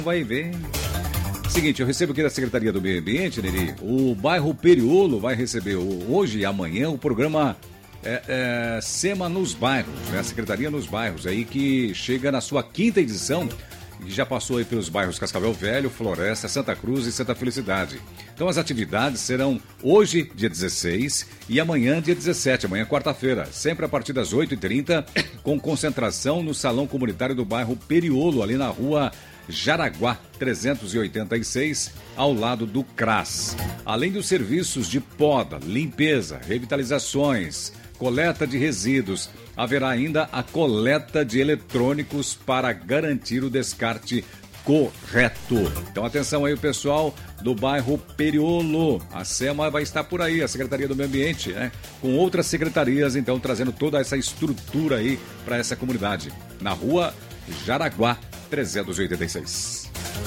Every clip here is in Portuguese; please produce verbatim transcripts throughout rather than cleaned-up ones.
Vai ver. Seguinte, eu recebo aqui da Secretaria do Meio Ambiente, Neri, o bairro Periolo vai receber hoje e amanhã o programa é, é, SEMA nos Bairros, né? A Secretaria nos Bairros, aí que chega na sua quinta edição, que já passou aí pelos bairros Cascavel Velho, Floresta, Santa Cruz e Santa Felicidade. Então as atividades serão hoje, dia dezesseis, e amanhã, dia dezessete, amanhã quarta-feira, sempre a partir das oito e trinta, com concentração no Salão Comunitário do bairro Periolo, ali na rua Jaraguá trezentos e oitenta e seis, ao lado do C R A S. Além dos serviços de poda, limpeza, revitalizações, coleta de resíduos, haverá ainda a coleta de eletrônicos para garantir o descarte correto. Então atenção aí, o pessoal do bairro Periolo. A SEMA vai estar por aí, a Secretaria do Meio Ambiente, né? Com outras secretarias, então, trazendo toda essa estrutura aí para essa comunidade. Na rua Jaraguá trezentos e oitenta e seis.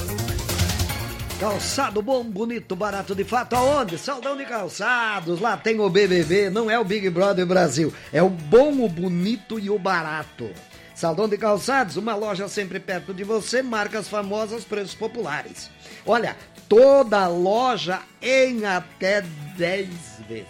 Calçado bom, bonito, barato de fato, aonde? Saldão de Calçados, lá tem o B B B, não é o Big Brother Brasil, é o bom, o bonito e o barato. Saldão de Calçados, uma loja sempre perto de você, marcas famosas, preços populares. Olha, toda loja em até dez vezes.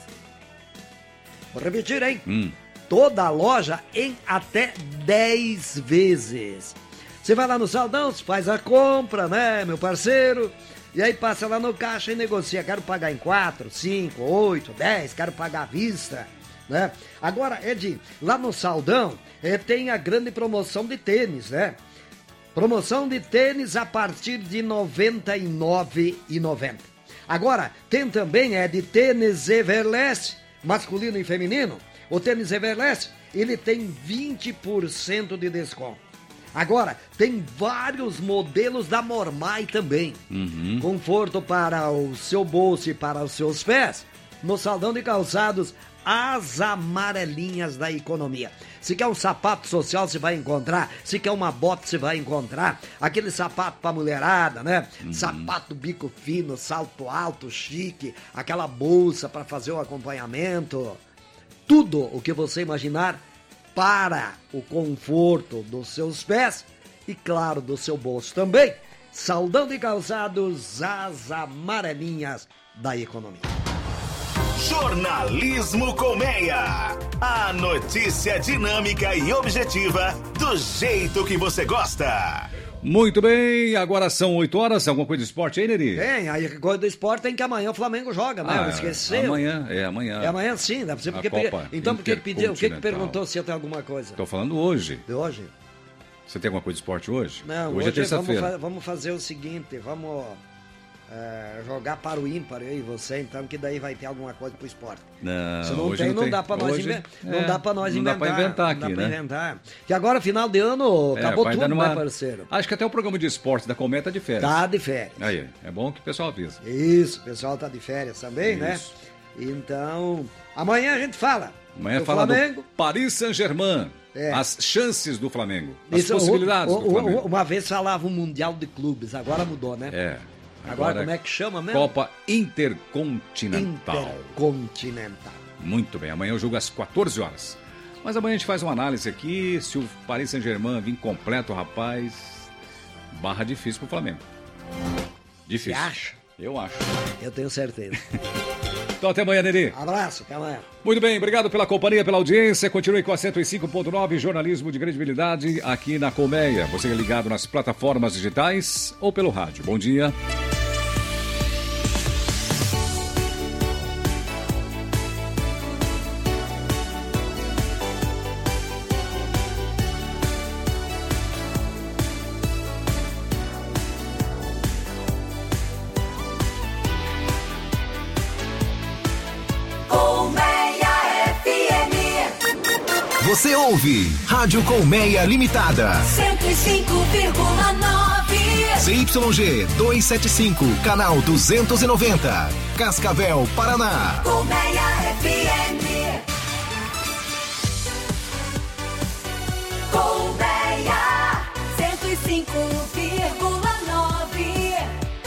Vou repetir, hein? Hum. Toda loja em até dez vezes. Você vai lá no Saldão, faz a compra, né, meu parceiro? E aí passa lá no caixa e negocia. Quero pagar em quatro, cinco, oito, dez, quero pagar à vista, né? Agora, Edi, lá no Saldão é, tem a grande promoção de tênis, né? Promoção de tênis a partir de noventa e nove reais e noventa centavos. Agora, tem também é de tênis Everlast, masculino e feminino. O tênis Everlast, ele tem vinte por cento de desconto. Agora, tem vários modelos da Mormai também. Uhum. Conforto para o seu bolso e para os seus pés. No Saldão de Calçados, as amarelinhas da economia. Se quer um sapato social, você vai encontrar. Se quer uma bota, você vai encontrar. Aquele sapato pra mulherada, né? Uhum. Sapato bico fino, salto alto, chique. Aquela bolsa para fazer o acompanhamento. Tudo o que você imaginar para o conforto dos seus pés e, claro, do seu bolso também. Saldão de Calçados, as amarelinhas da economia. Jornalismo Colmeia. A notícia dinâmica e objetiva do jeito que você gosta. Muito bem, agora são oito horas, alguma coisa de esporte aí, Neri? Tem, aí coisa do esporte tem que amanhã o Flamengo joga, né? Ah, Eu esqueci. Amanhã, é amanhã. É amanhã sim, dá pra ser porque... Copa Então por que pediu, o que que Intercontinental. perguntou se eu tenho alguma coisa? Tô falando hoje. De hoje? Você tem alguma coisa de esporte hoje? Não, hoje, hoje, é terça-feira. vamos, fa- vamos fazer o seguinte, vamos é, jogar para o ímpar, eu e você, então, que daí vai ter alguma coisa pro esporte. Não, Se não hoje tem, não não, tem. dá pra nós, Hoje, inven- é, não dá pra nós não dá inventar. pra inventar aqui, não dá pra né? inventar. Que agora, final de ano, É, acabou vai tudo, dando uma- né, parceiro? Acho que até o programa de esporte da Cometa tá de férias. Tá de férias. Aí, é bom que o pessoal avisa. Isso, o pessoal tá de férias também, né? Isso. Então, amanhã a gente fala. Amanhã do fala Flamengo. do Paris Saint-Germain. É. As chances do Flamengo. As Isso, possibilidades o- o- do Flamengo. o- Uma vez falava um Mundial de Clubes, agora mudou, né? É. Agora, como é que chama mesmo? Copa Intercontinental. Intercontinental. Muito bem, amanhã eu jogo às quatorze horas. Mas amanhã a gente faz uma análise aqui. Se o Paris Saint-Germain vir completo, rapaz, barra difícil pro Flamengo. Difícil. Você acha? Eu acho. Eu tenho certeza. Então até amanhã, Neri. Abraço, até amanhã. Muito bem, obrigado pela companhia, pela audiência. Continue com a cento e cinco ponto nove, jornalismo de credibilidade aqui na Colmeia. Você é ligado nas plataformas digitais ou pelo rádio. Bom dia. Você ouve Rádio Colmeia Limitada. cento e cinco vírgula nove. C Y G duzentos e setenta e cinco, canal duzentos e noventa. Cascavel, Paraná. Colmeia F M. Colmeia cento e cinco vírgula nove.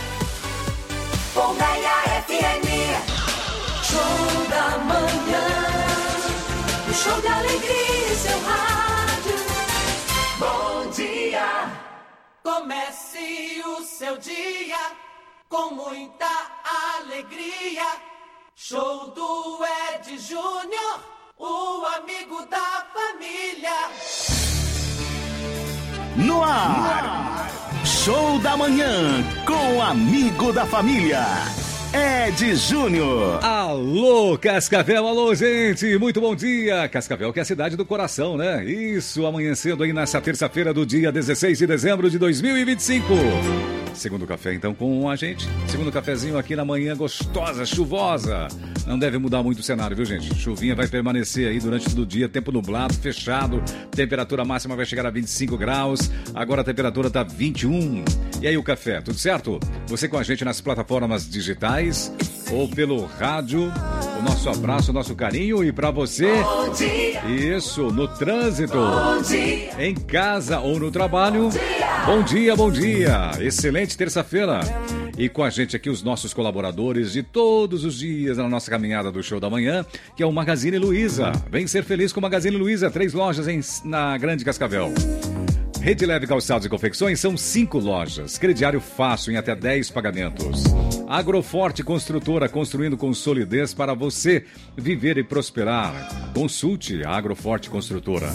Colmeia F M. Show da manhã. O show de alegria em seu rádio. Bom dia. Comece o seu dia com muita alegria. Show do Ed Júnior, o amigo da família. No ar, Show da Manhã com o amigo da família, Ed Júnior. Alô, Cascavel, alô, gente, muito bom dia. Cascavel, que é a cidade do coração, né? Isso, amanhecendo aí nessa terça-feira do dia dezesseis de dezembro de dois mil e vinte e cinco. Segundo café, então, com a gente. Segundo cafezinho aqui na manhã gostosa, chuvosa. Não deve mudar muito o cenário, viu, gente? Chuvinha vai permanecer aí durante todo o dia, tempo nublado, fechado. Temperatura máxima vai chegar a vinte e cinco graus. Agora a temperatura tá vinte e um. E aí o café, tudo certo? Você com a gente nas plataformas digitais ou pelo rádio. O nosso abraço, o nosso carinho. E pra você, isso, no trânsito, em casa ou no trabalho. Bom dia, bom dia. Excelente terça-feira. E com a gente aqui os nossos colaboradores de todos os dias na nossa caminhada do Show da Manhã, que é o Magazine Luiza. Vem ser feliz com o Magazine Luiza, três lojas em, na Grande Cascavel. Rede Leve Calçados e Confecções são cinco lojas. Crediário fácil em até dez pagamentos. Agroforte Construtora, construindo com solidez para você viver e prosperar. Consulte a Agroforte Construtora.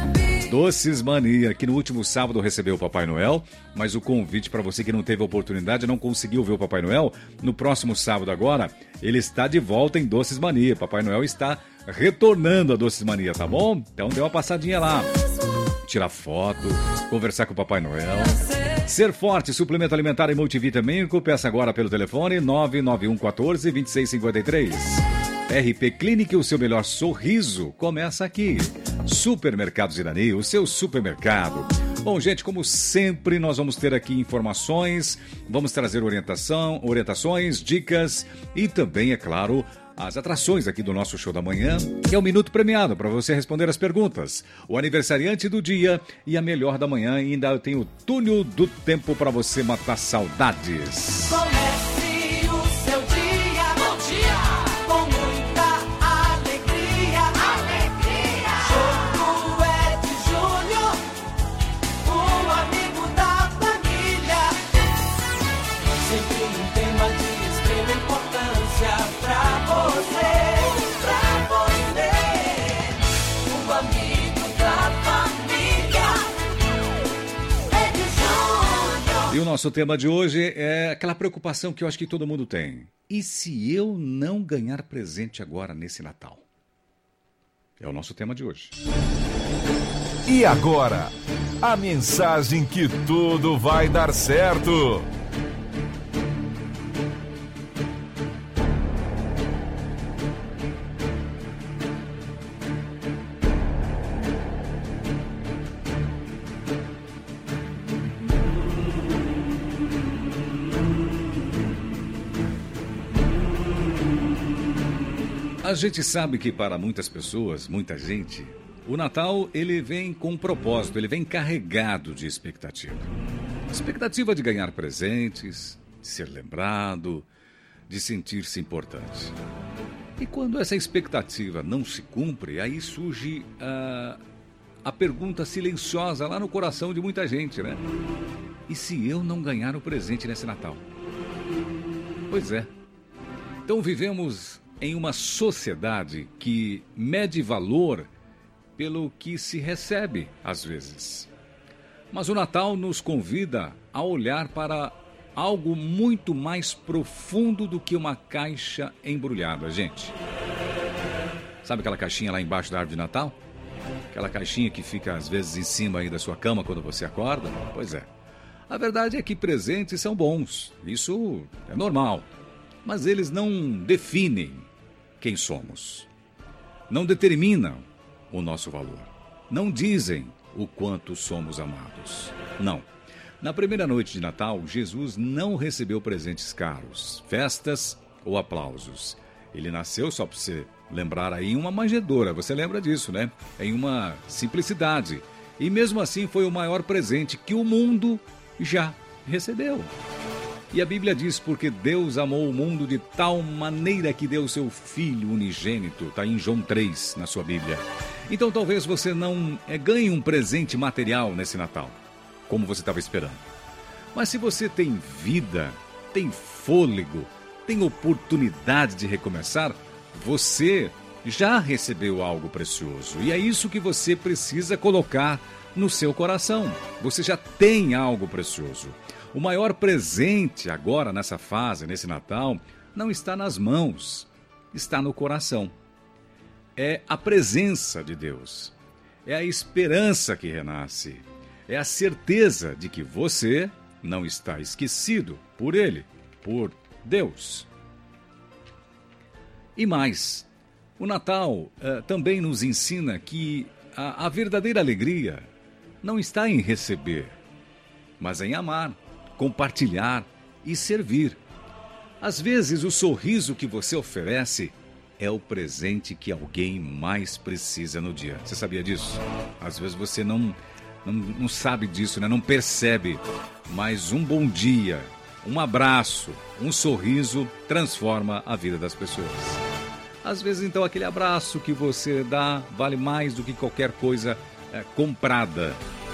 Doces Mania, que no último sábado recebeu o Papai Noel, mas o convite para você que não teve a oportunidade, não conseguiu ver o Papai Noel, no próximo sábado agora, ele está de volta em Doces Mania. Papai Noel está retornando a Doces Mania, tá bom? Então dê uma passadinha lá. Tirar foto, conversar com o Papai Noel. Ser Forte, suplemento alimentar e multivitamínico, peça agora pelo telefone nove nove um um quatro, dois seis cinco três. R P Clinic, o seu melhor sorriso começa aqui. Supermercados Irani, o seu supermercado. Bom, gente, como sempre, nós vamos ter aqui informações, vamos trazer orientação, orientações, dicas e também, é claro, as atrações aqui do nosso Show da Manhã, que é o Minuto Premiado, para você responder as perguntas. O aniversariante do dia e a melhor da manhã. E ainda tem o túnel do tempo para você matar saudades. Comece o seu dia, bom dia, com muita alegria. Alegria. Show do Ed Júnior, o amigo da família. Sempre um tema de extrema importância pra você, pra você, o amigo da família, Ed Júnior. E o nosso tema de hoje é aquela preocupação que eu acho que todo mundo tem. E se eu não ganhar presente agora nesse Natal? É o nosso tema de hoje. E agora, a mensagem que tudo vai dar certo. A gente sabe que para muitas pessoas, muita gente, o Natal ele vem com um propósito, ele vem carregado de expectativa. Expectativa de ganhar presentes, de ser lembrado, de sentir-se importante. E quando essa expectativa não se cumpre, aí surge a, a pergunta silenciosa lá no coração de muita gente, né? E se eu não ganhar o presente nesse Natal? Pois é. Então vivemos em uma sociedade que mede valor pelo que se recebe, às vezes. Mas o Natal nos convida a olhar para algo muito mais profundo do que uma caixa embrulhada, gente. Sabe aquela caixinha lá embaixo da árvore de Natal? Aquela caixinha que fica, às vezes, em cima aí da sua cama quando você acorda? Pois é. A verdade é que presentes são bons. Isso é normal. Mas eles não definem quem somos. Não determinam o nosso valor. Não dizem o quanto somos amados. Não. Na primeira noite de Natal, Jesus não recebeu presentes caros, festas ou aplausos. Ele nasceu, só para você lembrar aí, em uma manjedoura. Você lembra disso, né? Em uma simplicidade. E mesmo assim foi o maior presente que o mundo já recebeu. E a Bíblia diz, porque Deus amou o mundo de tal maneira que deu seu Filho unigênito. Está em João três, na sua Bíblia. Então talvez você não é, ganhe um presente material nesse Natal, como você estava esperando. Mas se você tem vida, tem fôlego, tem oportunidade de recomeçar, você já recebeu algo precioso. E é isso que você precisa colocar no seu coração. Você já tem algo precioso. O maior presente agora nessa fase, nesse Natal, não está nas mãos, está no coração. É a presença de Deus. É a esperança que renasce. É a certeza de que você não está esquecido por Ele, por Deus. E mais, o Natal eh, também nos ensina que a, a verdadeira alegria não está em receber, mas em amar, compartilhar e servir. Às vezes, o sorriso que você oferece é o presente que alguém mais precisa no dia. Você sabia disso? Às vezes você não, não, não sabe disso, né? Não percebe, mas um bom dia, um abraço, um sorriso transforma a vida das pessoas. Às vezes, então, aquele abraço que você dá vale mais do que qualquer coisa é, comprada.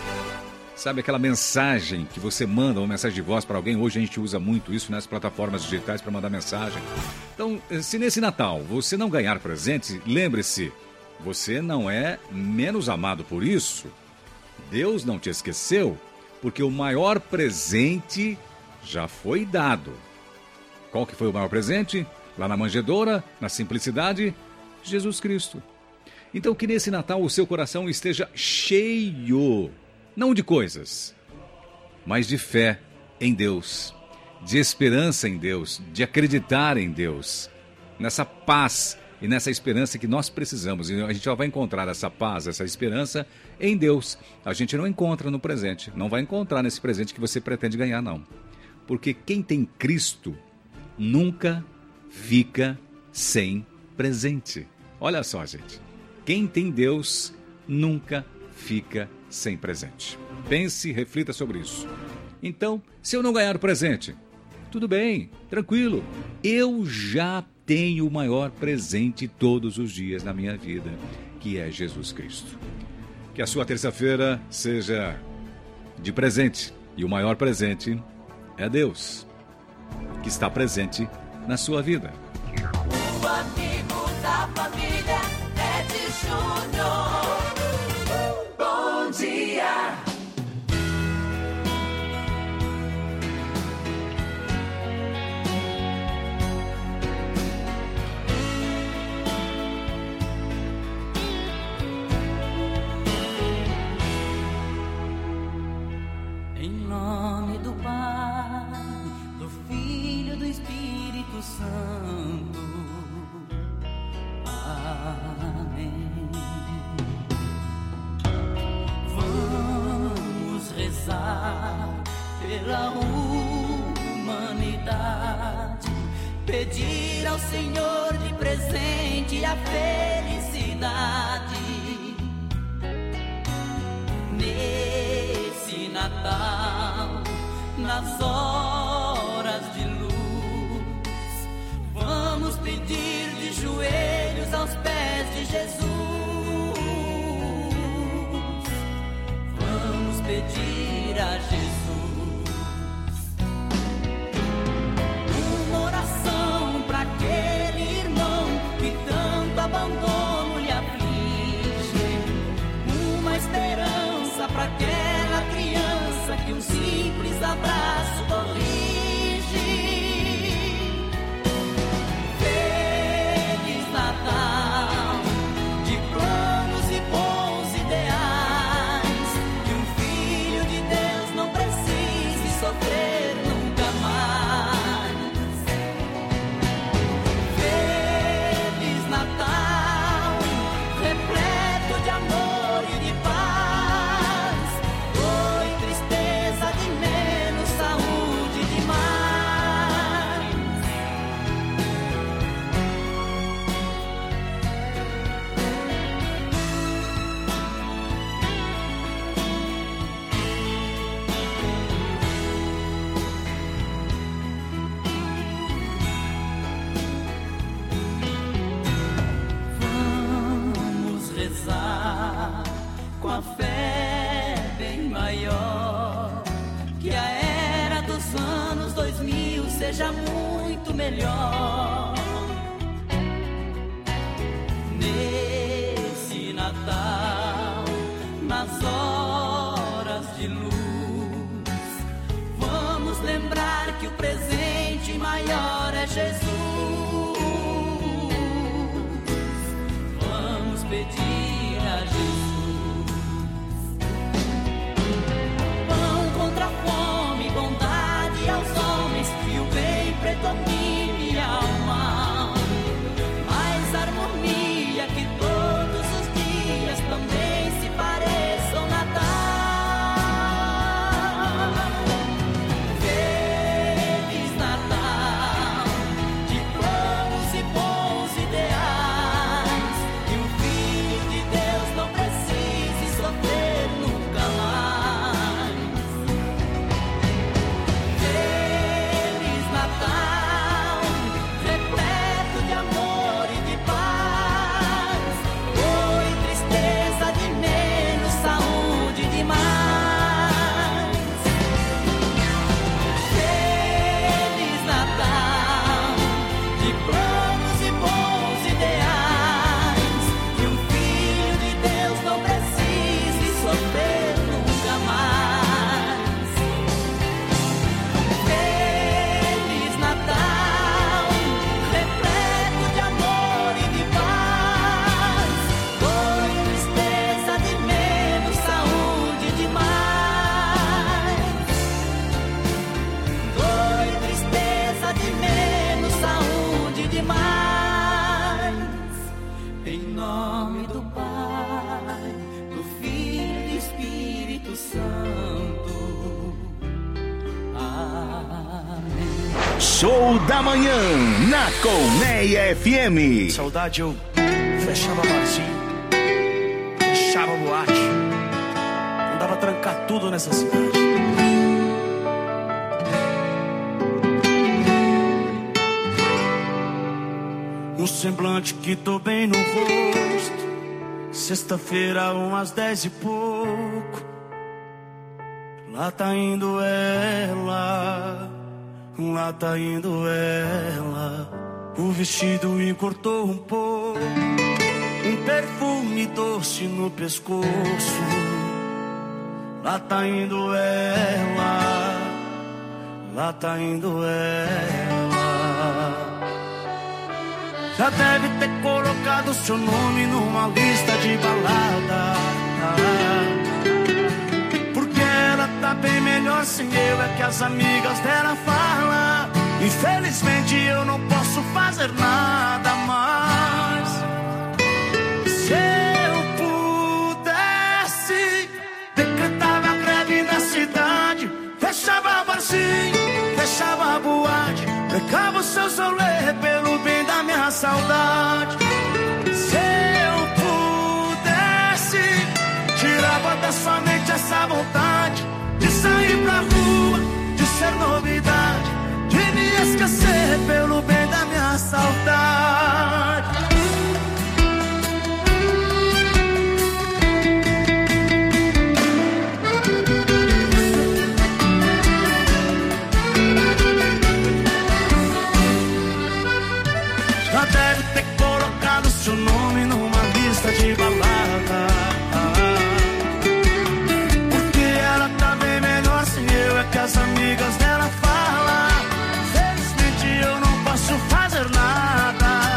Sabe aquela mensagem que você manda, uma mensagem de voz para alguém? Hoje a gente usa muito isso nas plataformas digitais para mandar mensagem. Então, se nesse Natal você não ganhar presente, lembre-se, você não é menos amado por isso. Deus não te esqueceu, porque o maior presente já foi dado. Qual que foi o maior presente? Lá na manjedoura, na simplicidade, Jesus Cristo. Então que nesse Natal o seu coração esteja cheio, não de coisas, mas de fé em Deus, de esperança em Deus, de acreditar em Deus, nessa paz e nessa esperança que nós precisamos. E a gente só vai encontrar essa paz, essa esperança em Deus. A gente não encontra no presente, não vai encontrar nesse presente que você pretende ganhar, não. Porque quem tem Cristo nunca fica sem presente. Olha só, gente. Quem tem Deus nunca fica sem presente. Pense e reflita sobre isso. Então, se eu não ganhar o presente, tudo bem, tranquilo. Eu já tenho o maior presente todos os dias na minha vida, que é Jesus Cristo. Que a sua terça-feira seja de presente. E o maior presente é Deus, que está presente na sua vida. O amigo da família é de Júnior. Bom dia. Em nome do Pai, do Filho e do Espírito Santo. Amém. Vamos rezar pela humanidade, pedir ao Senhor de presente a felicidade. Nesse Natal, nas horas de luz, vamos pedir de joelhos aos pés de Jesus. Vamos pedir a Jesus uma oração para aquele irmão que tanto abandono lhe aflige, uma esperança para aquela criança que um simples abraço corrige. Feliz Natal, dois mil seja muito melhor. Nesse Natal, nas horas de luz, vamos lembrar que o presente maior é Jesus. Vamos pedir a Jesus pão contra a fome, bondade aos homens, e o bem predomine ao mal. Mais harmonia, que todos os dias também se pareçam Natal. Feliz Natal, de planos e bons ideais, que o Filho de Deus não precise sofrer nunca mais. Feliz Natal, repleto de amor e de paz, dor e tristeza de menos, saúde de mais. Feliz Natal, de planos e bons ideais, que um Filho de Deus não precise sofrer nunca mais. Feliz Natal, repleto de amor e de paz, dor e tristeza de menos, saúde de mais. Dor e tristeza de menos, saúde de mais. Em nome do Pai, do Filho e do Espírito Santo. Amém. Show da manhã na Colmeia F M. Saudade, eu fechava barzinho, fechava boate, mandava trancar tudo nessa cidade. Um semblante que tô bem no rosto, sexta-feira umas dez e pouco. Lá tá indo ela, lá tá indo ela. O vestido encurtou um pouco, um perfume doce no pescoço. Lá tá indo ela, lá tá indo ela. Já deve ter colocado seu nome numa lista de balada, porque ela tá bem melhor sem eu, é que as amigas dela falam. Infelizmente eu não posso fazer nada mais. Se eu pudesse, decretava greve na cidade, fechava barzinho, fechava boate, pegava os seus rolê pelo bem da minha saudade. Se eu pudesse, tirava da sua mente essa vontade de sair pra rua, de ser novidade, de me esquecer pelo bem da minha saudade. Já deve ter colocado seu nome numa lista de balada, porque ela tá bem melhor sem eu, é que as amigas dela falam. Felizmente eu não posso fazer nada.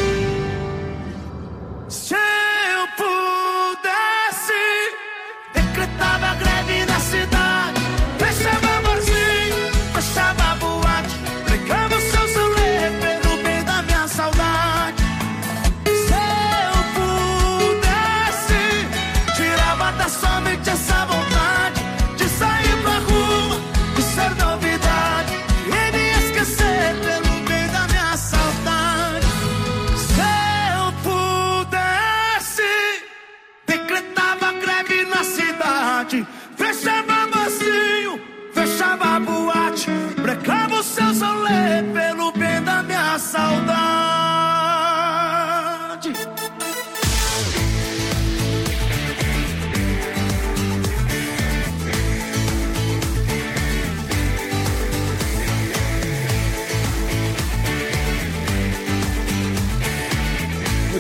Se eu pudesse, decretava greve na cidade, fechava barzinho, fechava boate, pegava os seus rolê pelo bem da minha saudade. Se eu pudesse, tirava da sua mente essa vontade de sair pra rua, de ser novidade, e me esquecer pelo bem da minha saudade. Se eu pudesse, decretava greve na cidade, fechava barzinho, fechava boate, brecava os seus rolê pelo bem da minha saudade.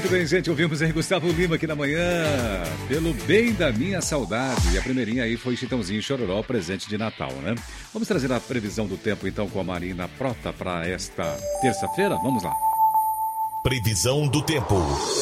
Muito bem, gente, ouvimos aí Gustavo Lima aqui na manhã, Pelo Bem da Minha Saudade. E a primeirinha aí foi Chitãozinho e Chororó, presente de Natal, né? Vamos trazer a previsão do tempo então com a Marina Prota para esta terça-feira? Vamos lá. Previsão do tempo.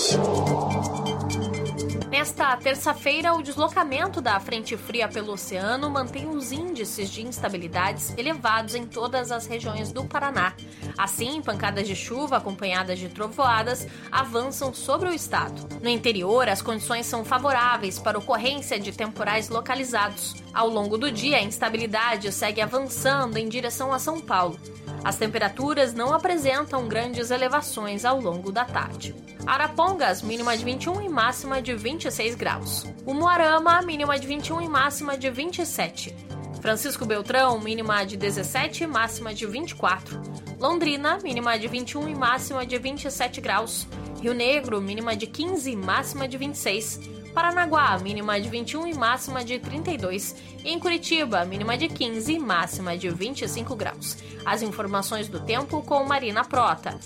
Nesta terça-feira, o deslocamento da frente fria pelo oceano mantém os índices de instabilidades elevados em todas as regiões do Paraná. Assim, pancadas de chuva acompanhadas de trovoadas avançam sobre o estado. No interior, as condições são favoráveis para a ocorrência de temporais localizados. Ao longo do dia, a instabilidade segue avançando em direção a São Paulo. As temperaturas não apresentam grandes elevações ao longo da tarde. Arapongas, mínima de vinte e um e máxima de vinte e seis graus. Umuarama, mínima de vinte e um e máxima de vinte e sete. Francisco Beltrão, mínima de dezessete e máxima de vinte e quatro. Londrina, mínima de vinte e um e máxima de vinte e sete graus. Rio Negro, mínima de quinze e máxima de vinte e seis. Paranaguá, mínima de vinte e um e máxima de trinta e dois. E em Curitiba, mínima de quinze e máxima de vinte e cinco graus. As informações do tempo com Marina Prota.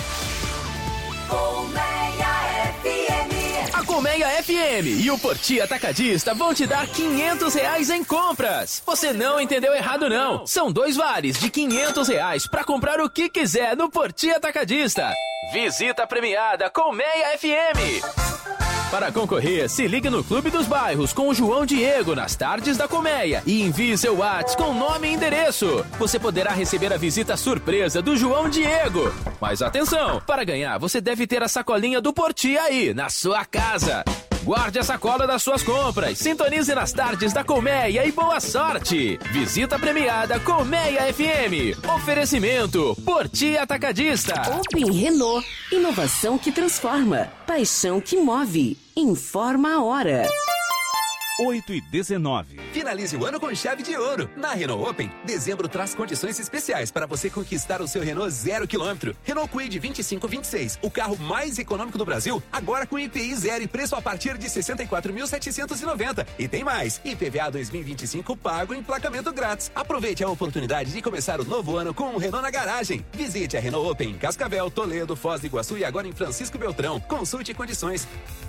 Colmeia F M. A Colmeia F M e o Porti Atacadista vão te dar quinhentos reais em compras. Você não entendeu errado não. São dois vales de quinhentos reais para comprar o que quiser no Porti Atacadista. Visita premiada Colmeia F M. Para concorrer, se ligue no Clube dos Bairros com o João Diego nas tardes da Colmeia e envie seu WhatsApp com nome e endereço. Você poderá receber a visita surpresa do João Diego. Mas atenção, para ganhar você deve ter a sacolinha do Porti aí, na sua casa. Guarde a sacola das suas compras, sintonize nas tardes da Colmeia e boa sorte! Visita premiada Colmeia F M. Oferecimento Porti Atacadista. Open Renault. Inovação que transforma. Paixão que move. Informa a hora. oito e dezenove. Finalize o ano com chave de ouro. Na Renault Open, dezembro traz condições especiais para você conquistar o seu Renault zero quilômetro. Renault Kwid vinte e cinco vinte e seis, o carro mais econômico do Brasil, agora com I P I zero e preço a partir de sessenta e quatro mil setecentos e noventa. E tem mais, I P V A dois mil e vinte e cinco pago e emplacamento grátis. Aproveite a oportunidade de começar o novo ano com um Renault na garagem. Visite a Renault Open em Cascavel, Toledo, Foz do Iguaçu e agora em Francisco Beltrão. Consulte condições.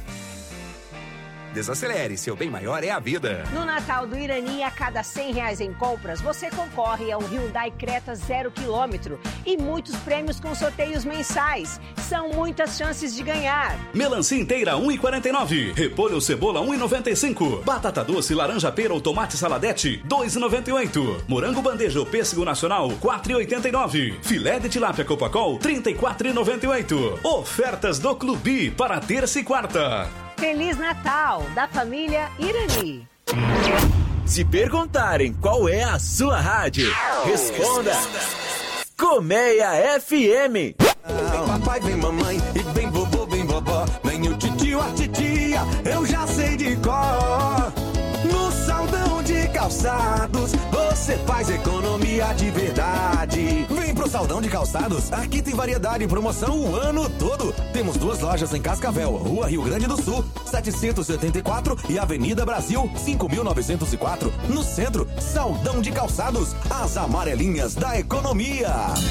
Desacelere, seu bem maior é a vida. No Natal do Irani, a cada cem reais em compras, você concorre a um Hyundai Creta zero quilômetro e muitos prêmios com sorteios mensais. São muitas chances de ganhar. Melancia inteira um e quarenta e nove. Repolho cebola um e noventa e cinco. Batata doce, laranja pera ou tomate saladete dois e noventa e oito. Morango bandeja ou pêssego nacional quatro e oitenta e nove. Filé de tilápia Copacol trinta e quatro e noventa e oito. Ofertas do Clube para terça e quarta. Feliz Natal, da família Irani. Se perguntarem qual é a sua rádio, responda Colmeia F M. Vem papai, vem mamãe, e vem vovô, vem vovó, vem o titio, a titia, eu já sei de cor. No Saldão de Calçados, você faz economia de verdade. Vem pro Saldão de Calçados, aqui tem variedade e promoção o ano todo. Temos duas lojas em Cascavel, Rua Rio Grande do Sul, setecentos e oitenta e quatro e Avenida Brasil, cinco mil novecentos e quatro. No centro, Saldão de Calçados, as amarelinhas da economia.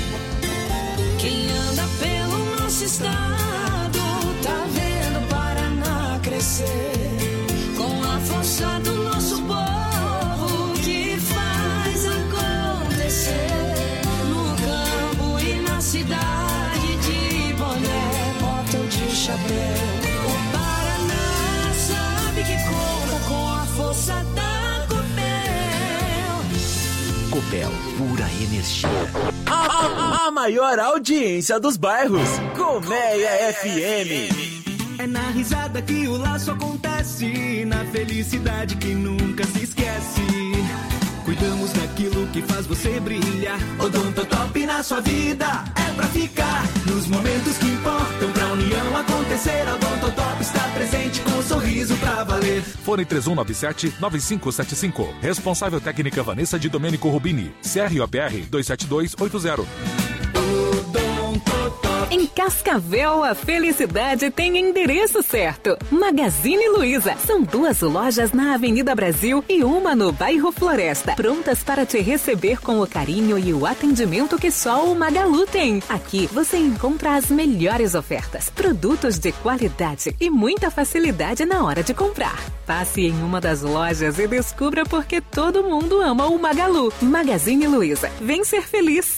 Quem anda pelo nosso estado tá vendo o Paraná crescer. Com a força do nosso povo que faz acontecer. No campo e na cidade, de boné, bota ou de chapéu. O Paraná sabe que conta com a força da Copel. Copel, pura energia. A, a, a maior audiência dos bairros. Colmeia F M. É na risada que o laço acontece, na felicidade que nunca se esquece. Cuidamos daquilo que faz você brilhar. Odontotop na sua vida é pra ficar. Nos momentos que importam pra união acontecer, Odontotop está presente com um sorriso pra valer. Fone três um nove sete nove cinco sete cinco. Responsável técnica Vanessa de Domênico Rubini. C R O P R dois sete dois oito zero. Odontotop. Em Cascavel, a felicidade tem endereço certo. Magazine Luiza. São duas lojas na Avenida Brasil e uma no bairro Floresta, prontas para te receber com o carinho e o atendimento que só o Magalu tem. Aqui você encontra as melhores ofertas, produtos de qualidade e muita facilidade na hora de comprar. Passe em uma das lojas e descubra por que todo mundo ama o Magalu. Magazine Luiza. Vem ser feliz.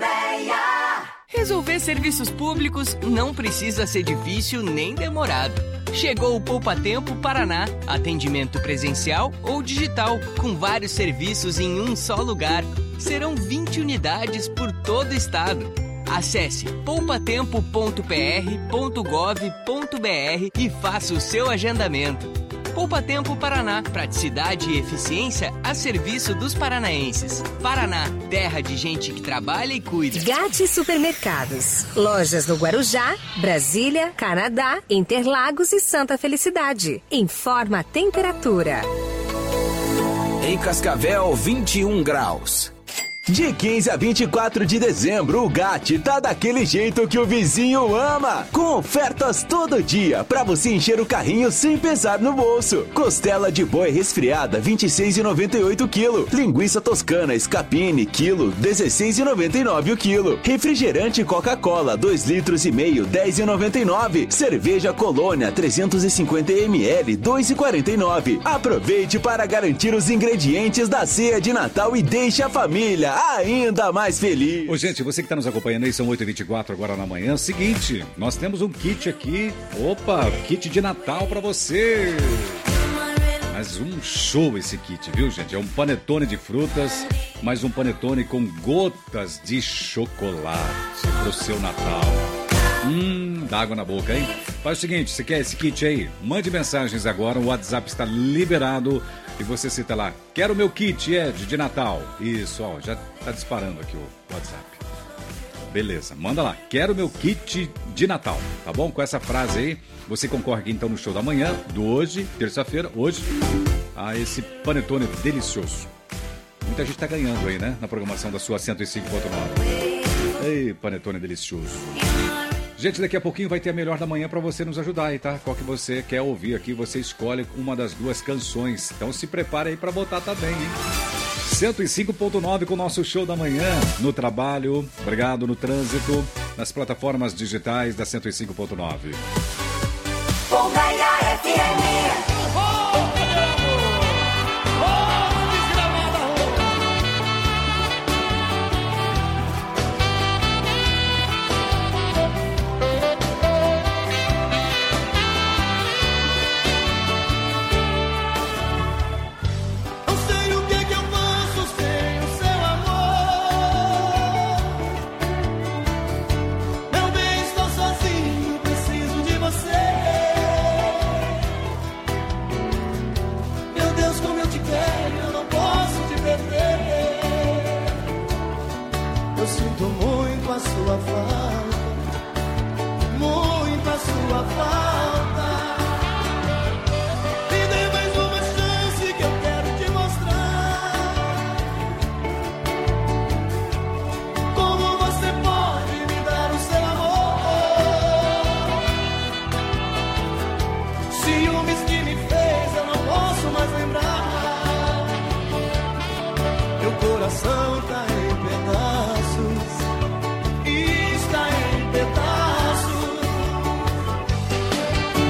Resolver serviços públicos não precisa ser difícil nem demorado. Chegou o Poupa Tempo Paraná. Atendimento presencial ou digital, com vários serviços em um só lugar. Serão vinte unidades por todo o estado. Acesse poupa tempo ponto p r ponto gov ponto b r e faça o seu agendamento. Poupa Tempo Paraná. Praticidade e eficiência a serviço dos paranaenses. Paraná, terra de gente que trabalha e cuida. Gatti Supermercados. Lojas no Guarujá, Brasília, Canadá, Interlagos e Santa Felicidade. Informa a temperatura. Em Cascavel, vinte e um graus. De quinze a vinte e quatro de dezembro, o Gatti tá daquele jeito que o vizinho ama. Com ofertas todo dia, pra você encher o carrinho sem pesar no bolso. Costela de boi resfriada, vinte e seis reais e noventa e oito quilo. Linguiça toscana Scapini, quilo, dezesseis reais e noventa e nove o quilo. Refrigerante Coca-Cola, dois litros e meio, dez reais e noventa e nove. Cerveja Colônia, trezentos e cinquenta mililitros, dois reais e quarenta e nove. Aproveite para garantir os ingredientes da ceia de Natal e deixe a família ainda mais feliz. Ô, gente, você que está nos acompanhando aí, são oito e vinte e quatro agora na manhã. Seguinte, nós temos um kit aqui. Opa, kit de Natal para você. Mas um show esse kit, viu, gente? É um panetone de frutas, mais um panetone com gotas de chocolate pro seu Natal. Hum, dá água na boca, hein? Faz o seguinte, você quer esse kit aí? Mande mensagens agora, o WhatsApp está liberado. E você cita lá, quero o meu kit, Ed, de Natal. Isso, ó, já tá disparando aqui o WhatsApp. Beleza, manda lá, quero o meu kit de Natal, tá bom? Com essa frase aí, você concorre aqui então no show da manhã, do hoje, terça-feira, hoje, a esse panetone delicioso. Muita gente tá ganhando aí, né? Na programação da sua cento e cinco ponto nove. Ei, panetone delicioso. Gente, daqui a pouquinho vai ter a melhor da manhã pra você nos ajudar aí, tá? Qual que você quer ouvir aqui, você escolhe uma das duas canções. Então se prepare aí pra botar também, hein? cento e cinco ponto nove com o nosso show da manhã. No trabalho, obrigado, no trânsito, nas plataformas digitais da cento e cinco ponto nove. Bombeia F M. Sinto muito a sua falta, muito a sua falta. Me dê mais uma chance que eu quero te mostrar como você pode me dar o seu amor. Ciúmes que me fez eu não posso mais lembrar. Meu coração tá em pedaços. Está em pedaços.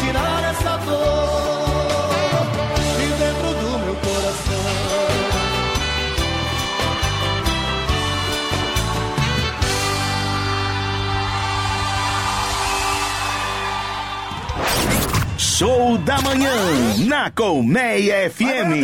tirar essa dor de dentro do meu coração. Show da Manhã, na Colmeia F M.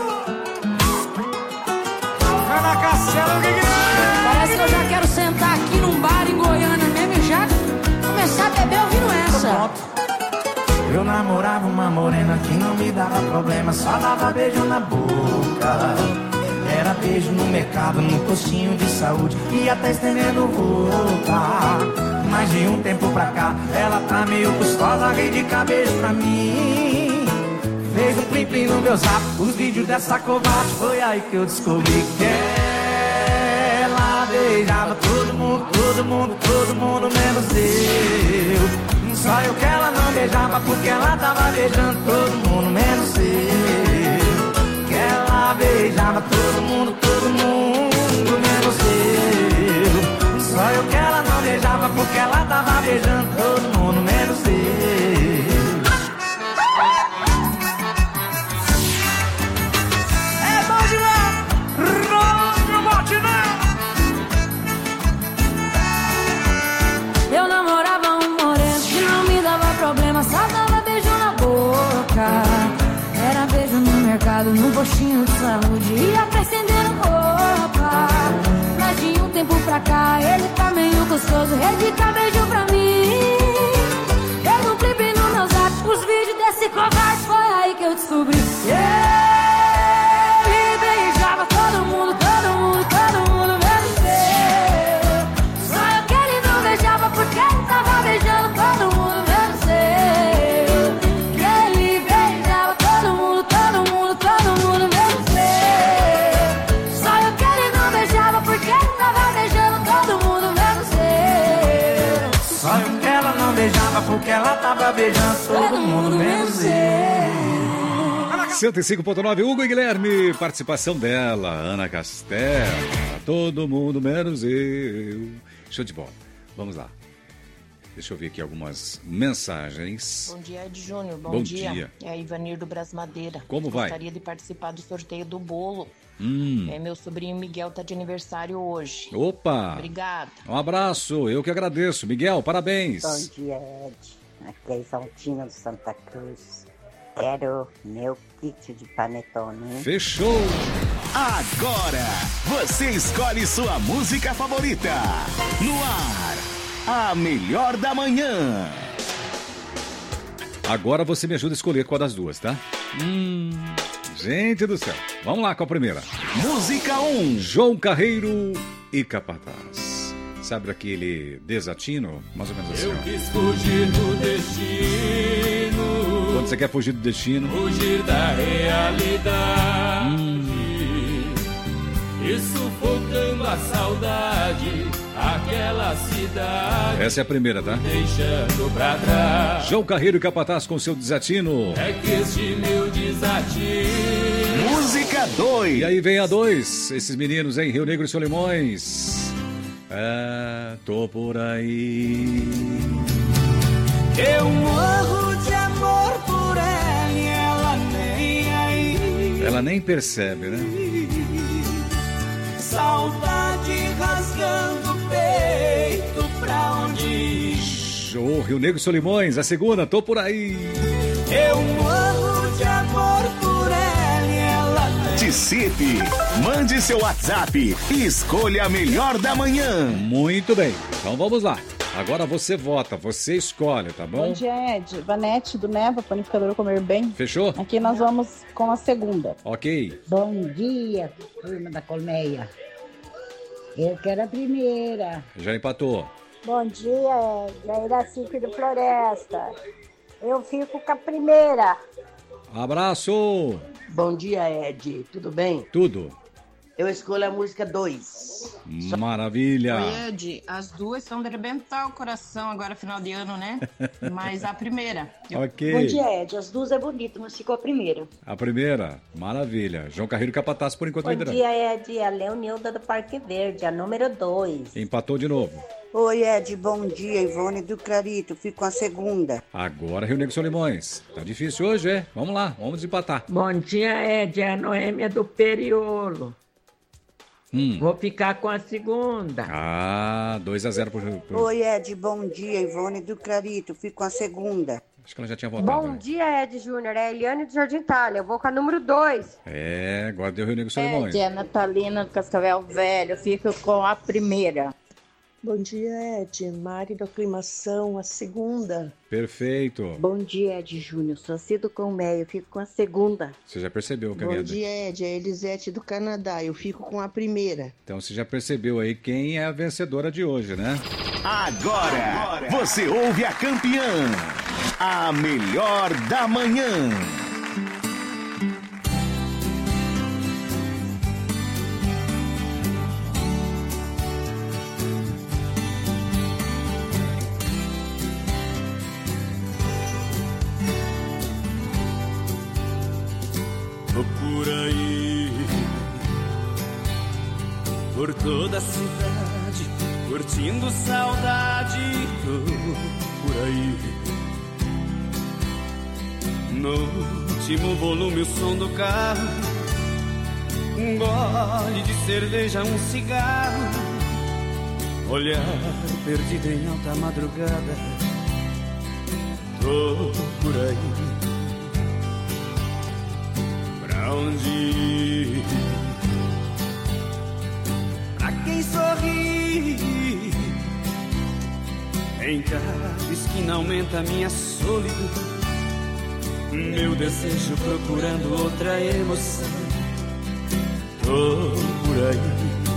Parece que eu já quero sentar aqui num bar em Goiânia mesmo e já começar a beber ouvindo essa. Eu namorava uma morena que não me dava problema, só dava beijo na boca. Era beijo no mercado, no postinho de saúde e até estendendo roupa. Mas de um tempo pra cá, ela tá meio custosa, rei de cabeça pra mim. Fez um clipe no meu zap, os vídeos dessa covarde. Foi aí que eu descobri que ela beijava todo mundo, todo mundo, todo mundo, menos eu. Só eu que ela não beijava porque ela tava beijando todo mundo, menos eu. Que ela beijava todo mundo, todo mundo, menos eu. Só eu que ela não beijava porque ela tava beijando todo mundo, menos eu. É bom demais, não bote não. Eu namorava um moreno que não me dava problema, só dava beijo na boca. Era beijo no mercado, no postinho de saúde e até estendendo roupa. Mas de um tempo pra cá, ele tá meio gostoso, dedica beijo pra mim. Fez um clipe no meu zap, os vídeos desse covarde. Foi aí que eu descobri que ele beijava todo mundo, todo mundo, todo mundo, menos eu. Só eu que ele não beijava porque ele tava beijando todo mundo, menos eu. Que ele beijava todo mundo, todo mundo, todo mundo, menos eu. Só eu que ele não beijava porque ele tava beijando todo mundo, menos eu. Só eu que ela não beijava porque ela tava beijando todo mundo, menos eu. cento e cinco ponto nove, Hugo e Guilherme, participação dela, Ana Castela, todo mundo menos eu. Show de bola. Vamos lá. Deixa eu ver aqui algumas mensagens. Bom dia, Ed Júnior. Bom, Bom dia. dia. É a Ivanir do Brasmadeira. Como vai? Gostaria de participar do sorteio do bolo. Hum. É, meu sobrinho Miguel tá de aniversário hoje. Opa! Obrigada. Um abraço, eu que agradeço. Miguel, parabéns. Bom dia, Ed. Aqui é Isaltina do Santa Cruz. Quero meu kit de panetone. Fechou! Agora, você escolhe sua música favorita. No ar, a melhor da manhã. Agora você me ajuda a escolher qual das duas, tá? Hum, gente do céu. Vamos lá com a primeira. Música um. João Carreiro e Capataz. Sabe daquele desatino? Mais ou menos assim, Eu ó. quis fugir do destino. Quando você quer fugir do destino. Fugir da realidade. Hum. E sufocando a saudade. Aquela cidade. Essa é a primeira, tá? Deixando pra trás. João Carreiro e Capataz com seu desatino. É que este meu desatino. Música dois. E aí vem a dois. Esses meninos em Rio Negro e Solimões. É, tô por aí. Eu morro de amor por ela e ela nem aí. Ela nem percebe, né? Saudade rasgando o peito, pra onde ir? Show, Rio Negro e Solimões, a segunda, tô por aí. Eu morro de amor por ela e ela nem. Participe, mande seu WhatsApp e escolha a melhor da manhã. Muito bem, então vamos lá. Agora você vota, você escolhe, tá bom? Bom dia, Ed. Vanete do Neva, Panificadora Comer Bem. Fechou? Aqui nós vamos com a segunda. Ok. Bom dia, turma da Colmeia. Eu quero a primeira. Já empatou. Bom dia, Ed. É Iracique do Floresta. Eu fico com a primeira. Abraço. Bom dia, Ed. Tudo bem? Tudo. Eu escolho a música dois. Maravilha. Oi, Ed, as duas são de arrebentar o coração agora, final de ano, né? Mas a primeira. Eu... Ok. Bom dia, Ed. As duas é bonito, mas ficou a primeira. A primeira, maravilha. João Carreiro e Capataz por enquanto Bom liderando. dia, Ed. A Leonilda do Parque Verde, a número dois. Empatou de novo. Oi, Ed, bom dia. Ivone do Clarito, fico com a segunda. Agora, Rio Negro e Solimões. Tá difícil hoje, é? Vamos lá, vamos desempatar. Bom dia, Ed. É a Noêmia do Periolo. Hum. Vou ficar com a segunda. Ah, dois a zero pro... pro... Oi, Ed, bom dia. Ivone do Clarito, fico com a segunda. Acho que ela já tinha votado. Bom né? dia, Ed Júnior. É a Eliane do Jardim Itália. Eu vou com a número dois. É, agora deu Rio Negro e Solimões. Ed, é a Natalina do Cascavel Velho, eu fico com a primeira. Bom dia, Ed. Mari da Aclimação, a segunda. Perfeito. Bom dia, Ed Júnior. Sou Cido Colmeia, eu fico com a segunda. Você já percebeu, Bom Caneda? dia, Ed. É a Elisete do Canadá, eu fico com a primeira. Então você já percebeu aí quem é a vencedora de hoje, né? Agora, Agora. você ouve a campeã, a melhor da manhã. Tô por aí, por toda a cidade, curtindo saudade. Tô por aí, no último volume o som do carro, um gole de cerveja, um cigarro, olhar perdido em alta madrugada. Tô por aí, onde ir? Pra quem sorri, em cada esquina aumenta minha solidão, meu desejo procurando outra emoção. Tô por aí,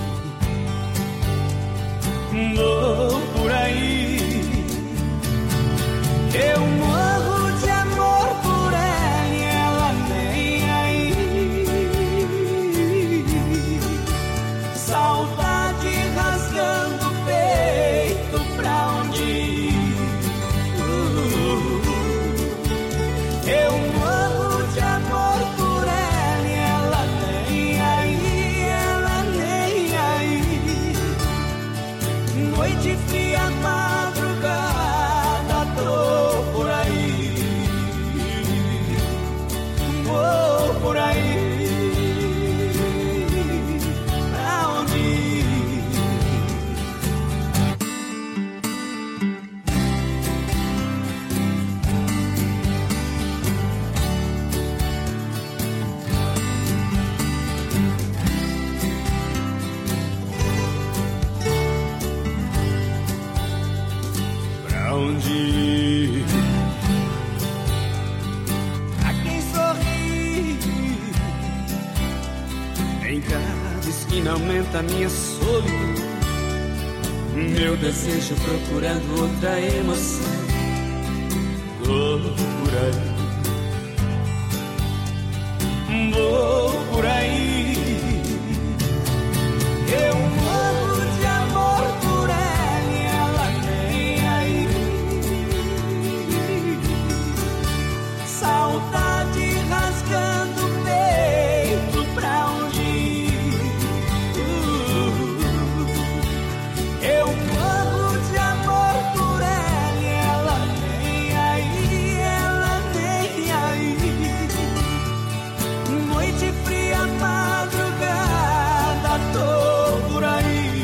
tô por aí, eu morro de amor por ela e ela nem aí. Saudade rasgando o peito, pra onde ir? Uh, eu morro de amor por ela e ela nem aí, ela nem aí. Noite fria, madrugada, tô por aí, vou por aí. Onde ir? Pra quem sorri, em cada esquina aumenta minha solidão, meu desejo procurando outra emoção. Tô por aí, vou por aí, eu morro de amor por ela e ela nem aí. Saudade rasgando o peito, pra onde ir? Uh, eu morro de amor por ela e ela nem aí, ela nem aí. Noite fria, madrugada, tô por aí,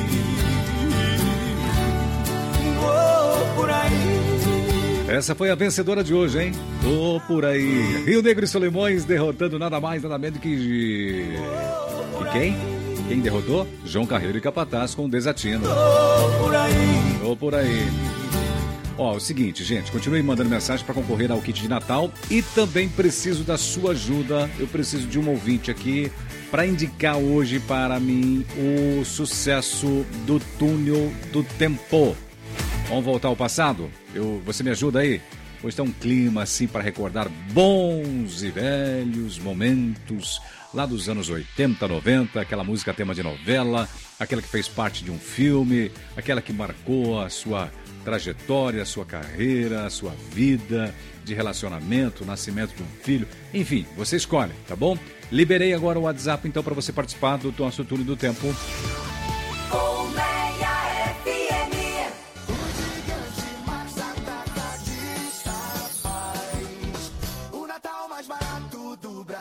vou por aí. Essa foi a vencedora de hoje, hein? Tô por aí. Rio Negro e Solimões derrotando nada mais, nada menos que... E quem? Quem derrotou? João Carreiro e Capataz com Desatino. Tô por aí. Tô por aí. Ó, o seguinte, gente, continue mandando mensagem para concorrer ao kit de Natal e também preciso da sua ajuda. Eu preciso de um ouvinte aqui para indicar hoje para mim o sucesso do Túnel do Tempo. Vamos voltar ao passado? Eu, você me ajuda aí? Hoje está um clima assim para recordar bons e velhos momentos lá dos anos oitenta, noventa, aquela música tema de novela, aquela que fez parte de um filme, aquela que marcou a sua trajetória, a sua carreira, a sua vida de relacionamento, nascimento de um filho, enfim, você escolhe, tá bom? Liberei agora o WhatsApp então para você participar do nosso Túnel do Tempo. Colmeia F M.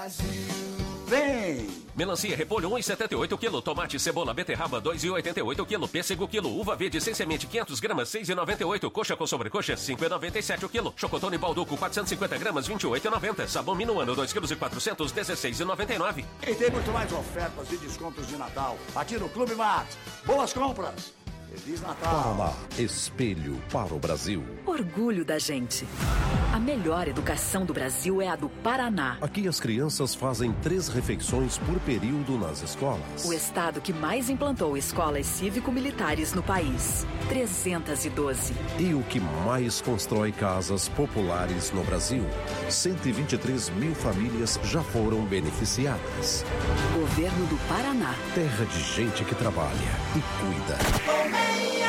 Vem! Melancia, repolho um e setenta e oito quilo, tomate, cebola, beterraba dois e oitenta e oito quilo, pêssego quilo, uva verde sem semente quinhentas gramas seis e noventa e oito, coxa com sobrecoxa cinco e noventa e sete o quilo, chocotone balduco quatrocentos e cinquenta gramas vinte e oito e noventa, sabão Minuano dois quilos e quatrocentos dezesseis e noventa e nove. E tem muito mais ofertas e descontos de Natal aqui no Clube Mart. Boas compras! Feliz Natal! Paraná, espelho para o Brasil. Orgulho da gente. A melhor educação do Brasil é a do Paraná. Aqui as crianças fazem três refeições por período nas escolas. O estado que mais implantou escolas cívico-militares no país. trezentas e doze. E o que mais constrói casas populares no Brasil. cento e vinte e três mil famílias já foram beneficiadas. Governo do Paraná. Terra de gente que trabalha e cuida.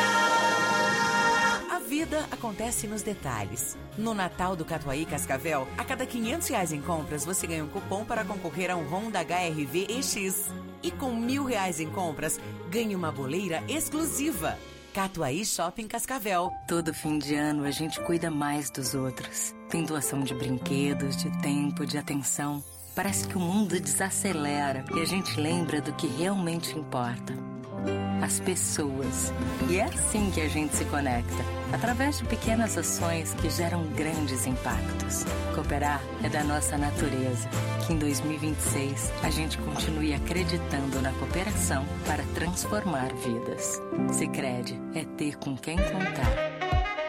A vida acontece nos detalhes. No Natal do Catuaí Cascavel, a cada quinhentos reais em compras, você ganha um cupom para concorrer a um Honda H R V E X. E com mil reais em compras, ganhe uma boleira exclusiva. Catuaí Shopping Cascavel. Todo fim de ano a gente cuida mais dos outros. Tem doação de brinquedos, de tempo, de atenção. Parece que o mundo desacelera e a gente lembra do que realmente importa. As pessoas. E é assim que a gente se conecta, através de pequenas ações que geram grandes impactos. Cooperar é da nossa natureza. Que em dois mil e vinte e seis a gente continue acreditando na cooperação para transformar vidas. Sicredi é ter com quem contar.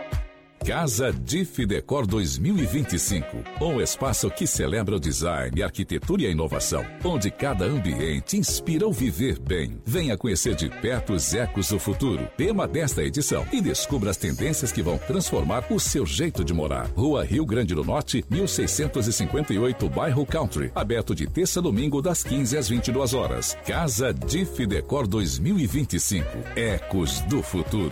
Casa Diff Decor dois mil e vinte e cinco. Um espaço que celebra o design, a arquitetura e a inovação, onde cada ambiente inspira o viver bem. Venha conhecer de perto os ecos do futuro, tema desta edição, e descubra as tendências que vão transformar o seu jeito de morar. Rua Rio Grande do Norte, mil seiscentos e cinquenta e oito, bairro Country. Aberto de terça a domingo, das quinze às vinte e duas horas. Casa Diff Decor dois mil e vinte e cinco. Ecos do futuro.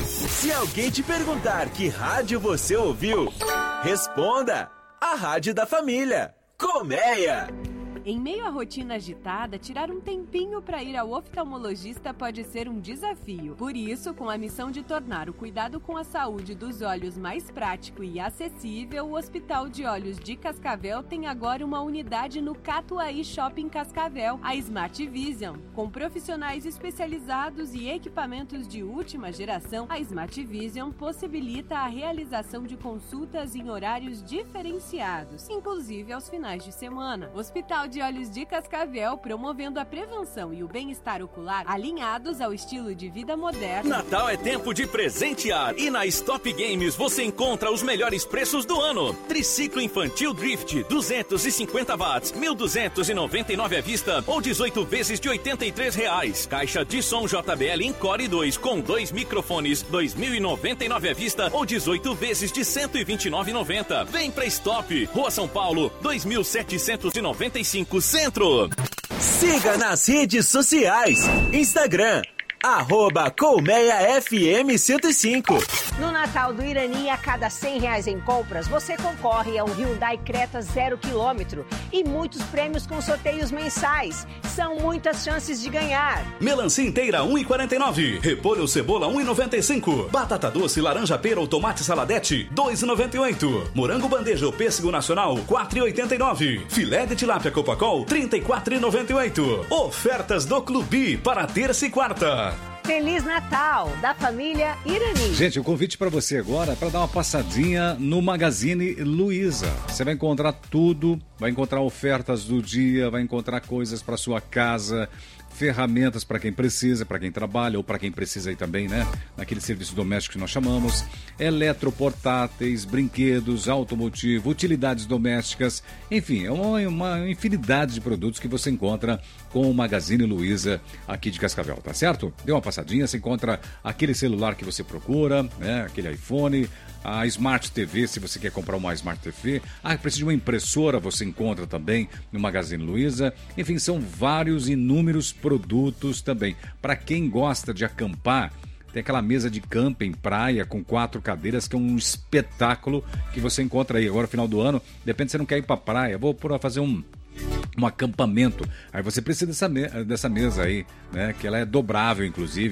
Se alguém te perguntar que rádio você ouviu, responda: a Rádio da Família. Colmeia. Em meio à rotina agitada, tirar um tempinho para ir ao oftalmologista pode ser um desafio. Por isso, com a missão de tornar o cuidado com a saúde dos olhos mais prático e acessível, o Hospital de Olhos de Cascavel tem agora uma unidade no Catuaí Shopping Cascavel, a Smart Vision. Com profissionais especializados e equipamentos de última geração, a Smart Vision possibilita a realização de consultas em horários diferenciados, inclusive aos finais de semana. Hospital de Olhos de Cascavel, promovendo a prevenção e o bem-estar ocular alinhados ao estilo de vida moderno. Natal é tempo de presentear e na Stop Games você encontra os melhores preços do ano. Triciclo infantil Drift duzentos e cinquenta watts, mil duzentos e noventa e nove à vista ou dezoito vezes de oitenta e três reais. Caixa de som J B L Encore dois com dois microfones, dois mil e noventa e nove à vista ou dezoito vezes de cento e vinte e nove reais e noventa centavos. Vem pra Stop, Rua São Paulo, dois mil setecentos e noventa e cinco, Centro. Siga nas redes sociais. Instagram, arroba Colmeia F M cento e cinco. No Natal do Irani, a cada cem reais em compras, você concorre a um Hyundai Creta zero quilômetro e muitos prêmios com sorteios mensais. São muitas chances de ganhar. Melancia inteira um e quarenta e nove. Repolho cebola um e noventa e cinco. Batata doce, laranja pera ou tomate saladete dois e noventa e oito. Morango bandeja ou pêssego nacional quatro e oitenta e nove. Filé de tilápia Copacol trinta e quatro e noventa e oito. Ofertas do Clube para terça e quarta. Feliz Natal, da família Irani. Gente, o convite para você agora é para dar uma passadinha no Magazine Luiza. Você vai encontrar tudo, vai encontrar ofertas do dia, vai encontrar coisas para sua casa, ferramentas para quem precisa, para quem trabalha ou para quem precisa aí também, né? Naquele serviço doméstico que nós chamamos. Eletroportáteis, brinquedos, automotivo, utilidades domésticas. Enfim, é uma, uma infinidade de produtos que você encontra com o Magazine Luiza aqui de Cascavel, tá certo? Dê uma passadinha, você encontra aquele celular que você procura, né? Aquele iPhone, a Smart T V, se você quer comprar uma Smart T V. Ah, precisa de uma impressora, você encontra também no Magazine Luiza. Enfim, são vários inúmeros produtos também. Para quem gosta de acampar, tem aquela mesa de camping, praia, com quatro cadeiras, que é um espetáculo que você encontra aí. Agora, final do ano, depende se você não quer ir para praia, vou fazer um... um acampamento, aí você precisa dessa, me- dessa mesa aí, né, que ela é dobrável, inclusive,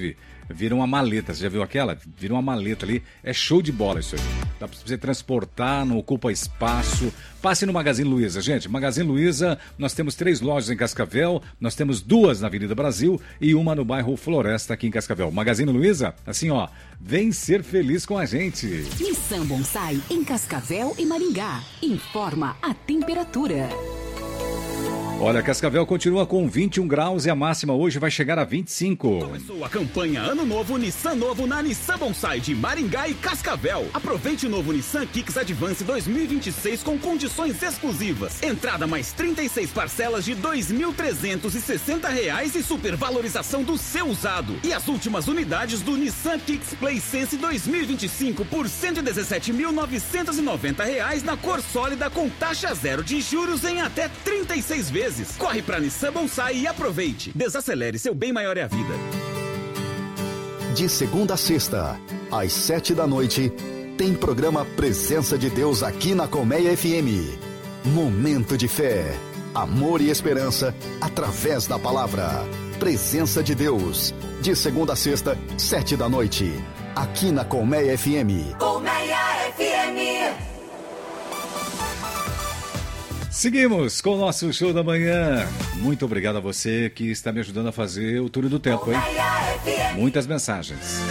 vira uma maleta. Você já viu aquela? Vira uma maleta ali. É show de bola isso aí. Dá pra você transportar, não ocupa espaço. Passe no Magazine Luiza, gente. Magazine Luiza, nós temos três lojas em Cascavel, nós temos duas na Avenida Brasil e uma no bairro Floresta, aqui em Cascavel. Magazine Luiza, assim ó, vem ser feliz com a gente. Nissan Bonsai em Cascavel e Maringá. Informa a temperatura. Olha, Cascavel continua com vinte e um graus e a máxima hoje vai chegar a vinte e cinco. Começou a campanha Ano Novo Nissan Novo na Nissan Bonsai de Maringá e Cascavel. Aproveite o novo Nissan Kicks Advance dois mil e vinte e seis com condições exclusivas. Entrada mais trinta e seis parcelas de dois mil trezentos e sessenta reais e supervalorização do seu usado. E as últimas unidades do Nissan Kicks Play Sense dois mil e vinte e cinco por cento e dezessete mil novecentos e noventa reais na cor sólida com taxa zero de juros em até trinta e seis vezes. Corre pra Nissan Bonsai e aproveite. Desacelere, seu bem maior é a vida. De segunda a sexta, às sete da noite, tem programa Presença de Deus aqui na Colmeia F M. Momento de fé, amor e esperança através da palavra. Presença de Deus, de segunda a sexta, sete da noite, aqui na Colmeia F M. Colmeia F M. Seguimos com o nosso show da manhã. Muito obrigado a você que está me ajudando a fazer o túnel do tempo, hein? Muitas mensagens.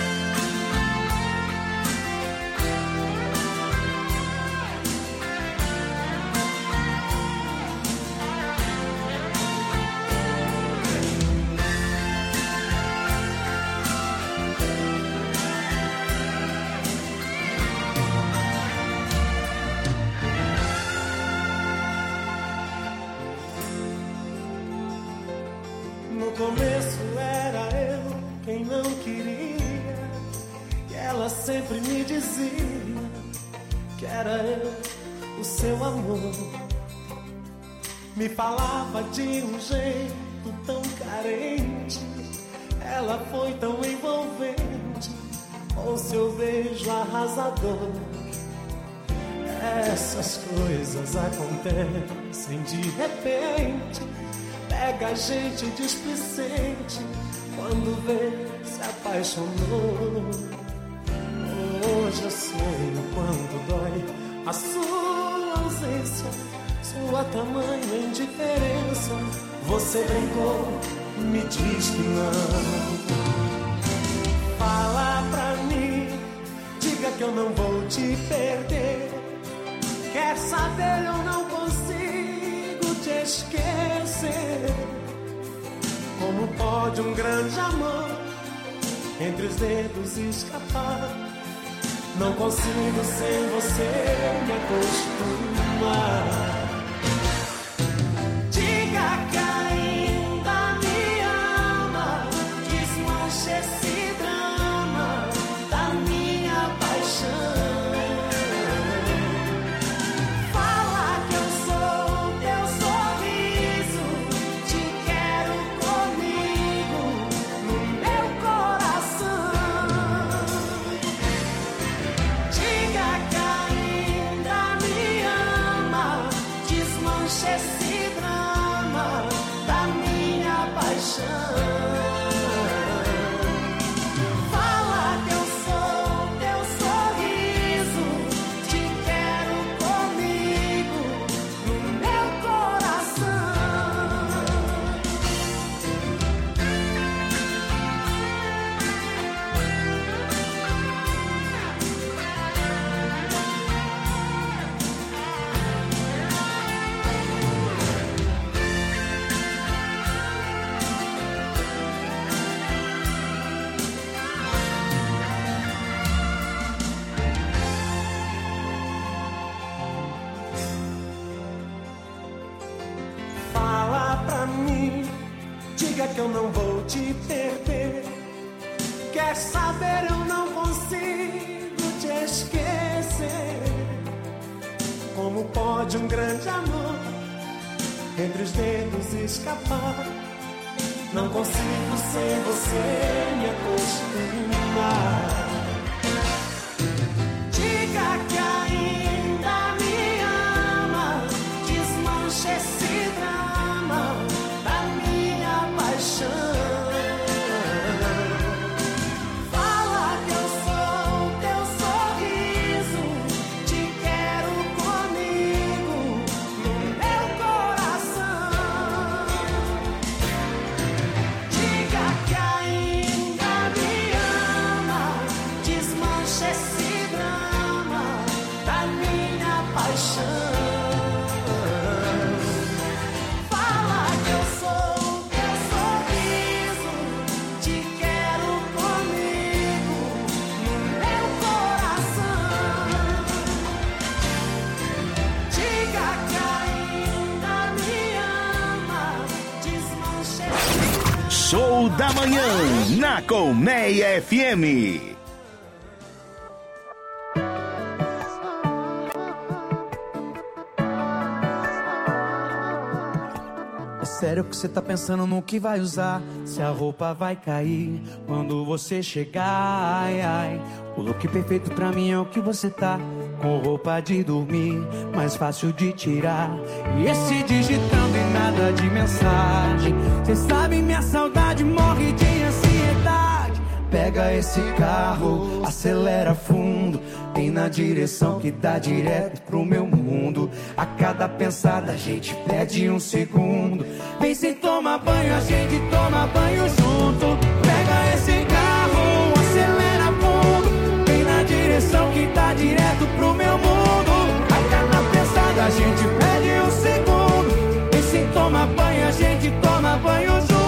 No começo era eu quem não queria, e ela sempre me dizia que era eu o seu amor. Me falava de um jeito tão carente, ela foi tão envolvente com seu beijo arrasador. Essas coisas acontecem de repente, pega a gente displicente quando vê se apaixonou. Hoje eu sei o quanto dói a sua ausência, sua tamanha indiferença. Você brincou, me diz que não. Fala pra mim, diga que eu não vou te perder. Quer saber, eu não consigo te esquecer. Como pode um grande amor entre os dedos escapar? Não consigo sem você me acostumar. Diga que ainda me ama, desmanche esse drama da minha paixão. Que eu não vou te perder. Quer saber, eu não consigo te esquecer. Como pode um grande amor entre os dedos escapar? Não consigo sem você me acostumar. Diga que ainda me ama, desmanche esse drama da minha paixão. Show da Manhã, na Colmeia F M. É sério que você tá pensando no que vai usar? Se a roupa vai cair quando você chegar, ai, ai. O look perfeito pra mim é o que você tá, com roupa de dormir, mais fácil de tirar. E esse digitando e nada de mensagem. Cê sabe, minha saudade morre de ansiedade. Pega esse carro, acelera fundo, vem na direção que dá direto pro meu mundo. A cada pensada a gente perde um segundo. Vem sem tomar banho, a gente toma banho junto. Pega esse carro, acelera fundo, vem na direção que dá direto pro meu mundo. A cada pensada a gente perde um segundo. Vem sem tomar banho, a gente toma banho junto.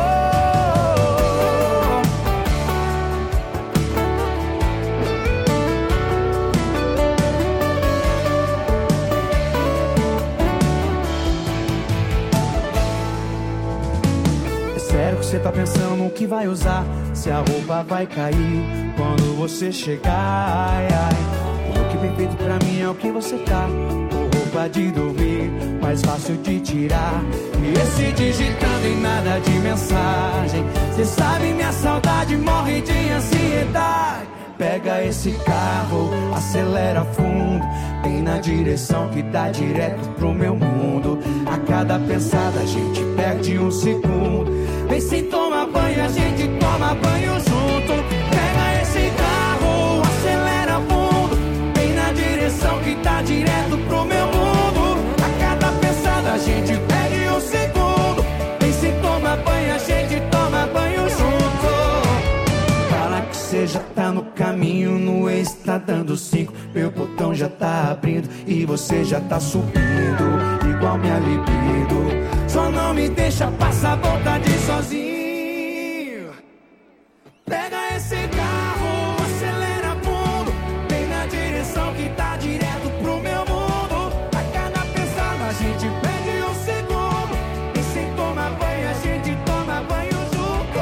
Sério que você tá pensando no que vai usar? Se a roupa vai cair quando você chegar, ai, ai. O look perfeito pra mim é o que você tá, com roupa de dormir, mais fácil de tirar. E esse digitando e nada de mensagem. Cê sabe, minha saudade morre de ansiedade. Pega esse carro, acelera fundo, vem na direção que dá direto pro meu mundo. A cada pensada a gente perde um segundo. Vem sem tomar banho, a gente toma banho junto. Pega esse carro, acelera fundo, vem na direção que dá direto pro meu mundo. A cada pensada a gente perde um segundo. Vem sem tomar banho, a gente toma banho junto. Fala que cê já tá no caminho, no ex tá dando cinco. Meu botão já tá abrindo e você já tá subindo, igual minha libido. Só não me deixa passar vontade sozinho. Pega esse carro, acelera fundo, vem na direção que tá direto pro meu mundo. A cada pensada a gente perde um segundo. E sem tomar banho a gente toma banho junto.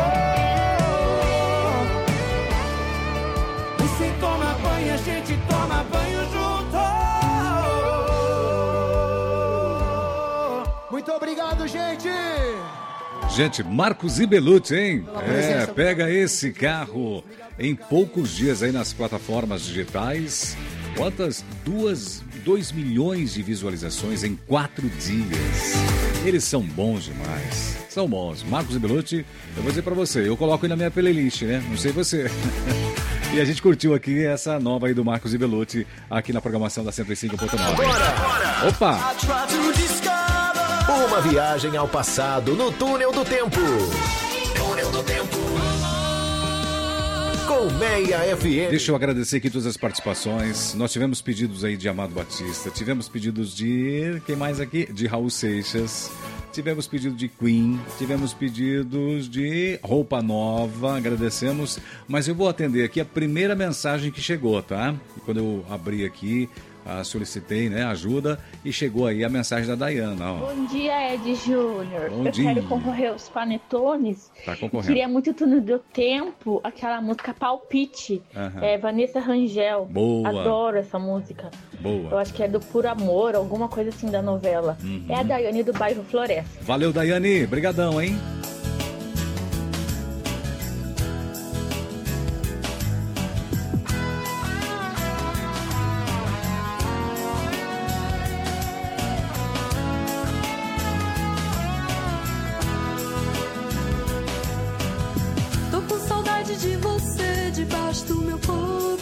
E sem tomar banho a gente toma banho junto. Muito obrigado, gente! Gente, Marcos e Belucci, hein? É, pega esse carro em poucos dias aí nas plataformas digitais. Quantas? Duas, dois milhões de visualizações em quatro dias. Eles são bons demais. São bons. Marcos e Belucci, eu vou dizer pra você, eu coloco aí na minha playlist, né? Não sei você. E a gente curtiu aqui essa nova aí do Marcos e Belucci aqui na programação da cento e cinco ponto nove. Agora! Opa! Uma viagem ao passado no túnel do tempo. Túnel do tempo. Colmeia F M. Deixa eu agradecer aqui todas as participações. Nós tivemos pedidos aí de Amado Batista, tivemos pedidos de... Quem mais aqui? De Raul Seixas. Tivemos pedido de Queen, tivemos pedidos de Roupa Nova, agradecemos. Mas eu vou atender aqui a primeira mensagem que chegou, tá? E quando eu abri aqui... Ah, solicitei, né, ajuda e chegou aí a mensagem da Dayana. Ó. Bom dia, Ed Júnior. Bom eu dia. quero concorrer aos panetones. Tá concorrendo. Queria muito Túnel do Tempo, aquela música Palpite. Aham. É, Vanessa Rangel. Boa. Adoro essa música. Boa. Eu acho que é do Por Amor, alguma coisa assim da novela. Uhum. É a Daiane do bairro Floresta. Valeu, Daiane. Brigadão, hein? De você debaixo do meu cobertor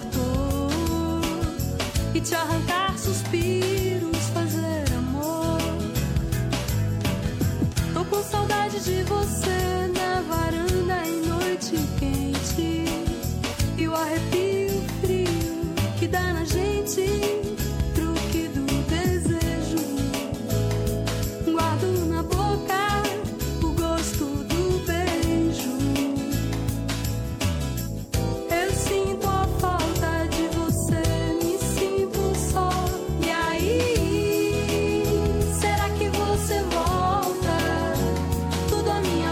e te arrancar suspiros, fazer amor. Tô com saudade de você na varanda em noite quente e o arrepio frio que dá na gente, truque do desejo. Guardo na boca o gosto do beijo. Sinto a falta de você, me sinto só. E aí, será que você volta? Tudo a minha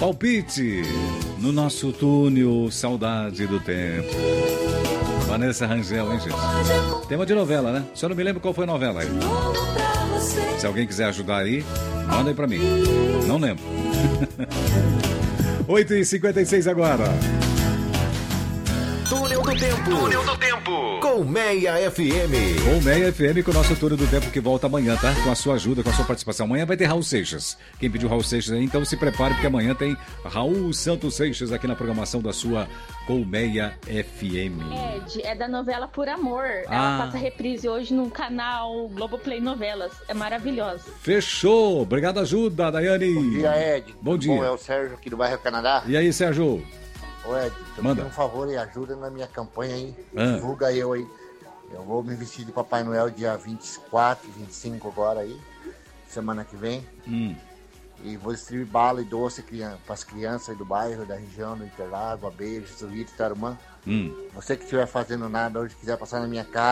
Palpite no nosso túnel Saudade do Tempo. Vanessa Rangel, hein, gente? Tema de novela, né? Só não me lembro qual foi a novela aí. Se alguém quiser ajudar aí, manda aí pra mim. Não lembro. oito e cinquenta e seis agora. Túnel do Tempo. Túnel do Tempo. Colmeia F M. Colmeia F M com o nosso Túnel do Tempo que volta amanhã, tá? Com a sua ajuda, com a sua participação. Amanhã vai ter Raul Seixas. Quem pediu Raul Seixas aí, então se prepare, porque amanhã tem Raul Santos Seixas aqui na programação da sua Colmeia F M. Ed, é da novela Por Amor. Ah. Ela passa reprise hoje no canal Globoplay Novelas. É maravilhosa. Fechou. Obrigado, ajuda, Daiane. Bom dia, Ed. Bom dia. Bom, é o Sérgio aqui do bairro Canadá. E aí, Sérgio? Ô, Ed, tô Manda. pedindo um favor e ajuda na minha campanha aí. Ah. Divulga eu aí. Eu vou me vestir de Papai Noel dia vinte e quatro, vinte e cinco agora aí. Semana que vem. Hum. E vou distribuir bala e doce para as crianças aí do bairro, da região, do Interlago, Abelha, Suíte, Tarumã. Hum. Você que estiver fazendo nada hoje, quiser passar na minha casa,